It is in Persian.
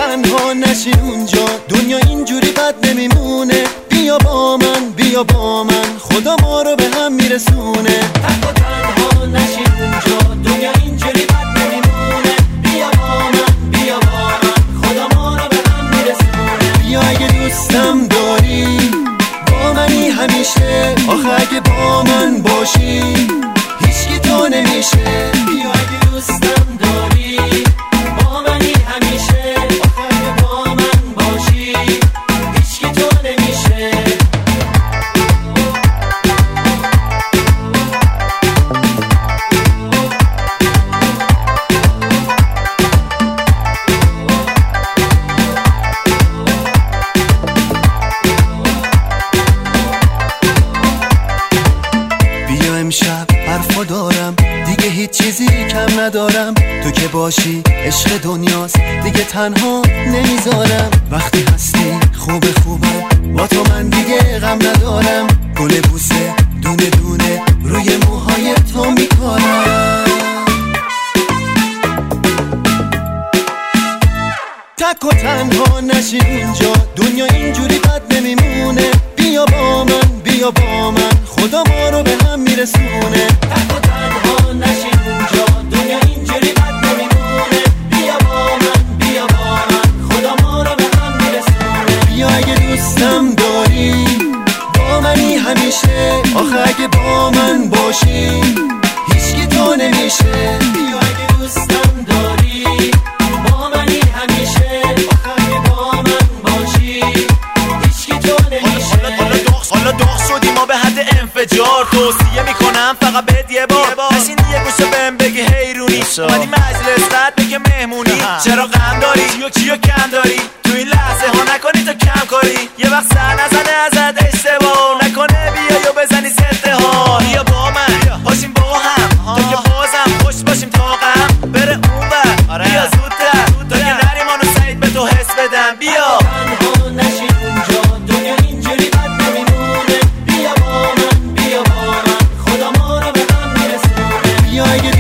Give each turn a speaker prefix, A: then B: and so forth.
A: تنها نشی اونجا، دنیا اینجوری بد نمیمونه. بیا با من، بیا با من، خدا ما رو به هم میرسونه. تک و تنها نشی اونجا، دنیا اینجوری بد نمیمونه. بیا با من، بیا با من، خدا ما رو به هم میرسونه. بیا اگه دوستم داری با منی همیشه، آخه اگه با من باشی هیچکی تو نمیشه. بیا اگه دوستم داری با منی همیشه، آخه اگه با من باشی هیچکی تو نمیشه. بیا امشب حرفا دارم، دیگه هیچ چیزی کم ندارم. تو که باشی عشق دنیاست، دیگه تنها نمیذارم. وقتی هستی خوبه خوبم، با تو من دیگه غم ندارم. گل بوسه دونه دونه روی موهای تو میکنم. تک و تنها نشی اونجا، دنیا اینجوری بد نمیمونه. بیا با من، بیا با من، خدا ما رو به هم میرسونه. تک و تنها نشی اونجا، دنیا اینجوری بد نمیمونه. بیا با من، بیا با من، خدا ما رو به هم میرسونه. بیا اگه دوستم داری با منی همیشه، آخه اگه با من باشی هیچکی تو نمیشه. بیا اگه دوستم داری با منی همیشه، آخه اگه با من باشی هیچکی تو نمیشه.
B: حالا داغ شدی ما به حد انفجار، توصیه میکنم فقط بهت یه بار نشین یه گوشه بهم بگی حیرونی. اومدی مجلس رد بگه مهمونی، چرا غم داری کیو کم داری؟ تو این لحظه ها نکنی تو کم کاری، یه وقت سر نزنه ازت اشتباه نکنه. بیا یا بزنی زده ها، بیا با من باشیم با هم، تو که بازم خوش باشیم تا غم بره اون بر. بیا زودتر تا که نریم آنو سعید به تو حس بدم. بیا
A: تنها نشی اونجا، دنیا اینجوری بد نمیمونه. بیا با من، بیا با من، خدا ما رو به هم میرسونه. بیا اگه